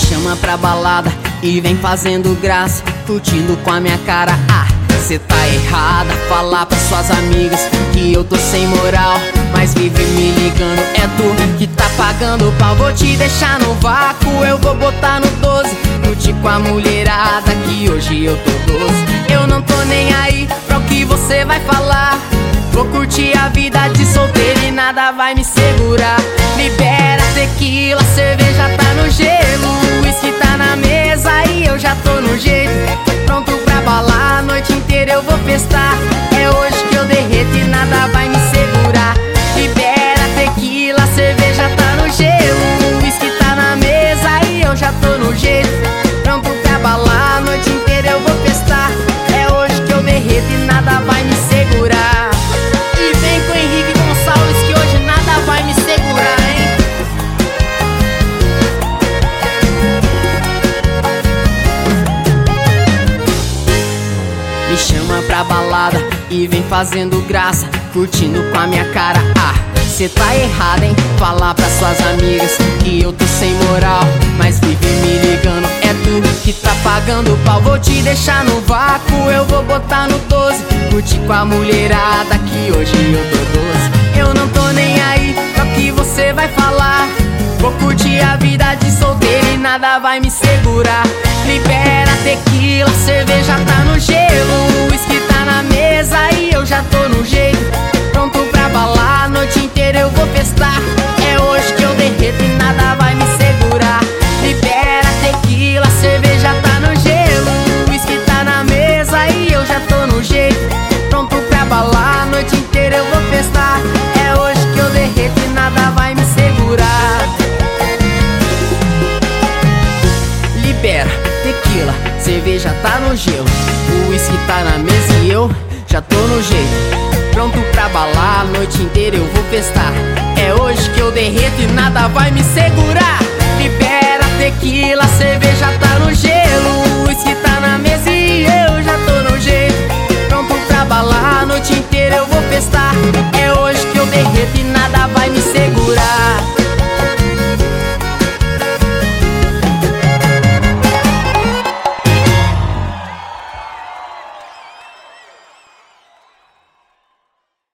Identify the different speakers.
Speaker 1: chama pra balada e vem fazendo graça, curtindo com a minha cara. Ah, cê tá errada, falar pras suas amigas que eu tô sem moral, mas vive me ligando, é tu que tá pagando o pau. Vou te deixar no vácuo, eu vou botar no 12, curtir com a mulherada que hoje eu tô doce. Eu não tô nem aí pra o que você vai falar, vou curtir a vida de solteiro e nada vai me segurar. Libera tequila, cerveja tá no gelo, uísque tá na mesa e eu já tô no jeito, pronto pra balar, a noite inteira eu vou festar. É hoje que eu derreto e nada vai me segurar. Libera tequila, cerveja tá no gelo, uísque tá na mesa e eu já tô no jeito, pronto pra balar, a noite inteira eu vou festar. É hoje que eu derreto e nada vai me segurar. E vem com Henrique Gonçalves que hoje nada vai me segurar, hein? Me chama pra balada e vem fazendo graça, curtindo com a minha cara. Ah, cê tá errada, hein? Falar pras suas amigas que eu tô sem moral, mas vive me ligando, é tu que tá pagando o pau. Vou te deixar no vácuo, eu vou botar no 12, curtir com a mulherada que hoje eu tô doce. Eu não tô nem aí pra o que você vai falar, vou curtir a vida de solteiro e nada vai me segurar. Libera tequila, cerveja tá no gelo, uísque tá na mesa e eu já tô no jeito, pronto pra balar, a noite inteira eu vou festar. É hoje que eu derreto e nada vai me segurar. Libera tequila, cerveja tá no gelo, uísque tá na mesa e eu já tô no jeito, pronto pra balar, a noite inteira eu vou festar. É hoje que eu derreto e nada vai me segurar. Libera tequila, cerveja tá no gelo, o uísque tá na mesa e eu já tô no jeito, pronto pra balar, a noite inteira eu vou festar. É hoje que eu derreto e nada vai me segurar. Libera tequila, cerveja tá no gelo, o uísque tá na mesa e eu já tô no jeito, pronto pra balar, a noite inteira eu vou festar. É hoje que eu derreto e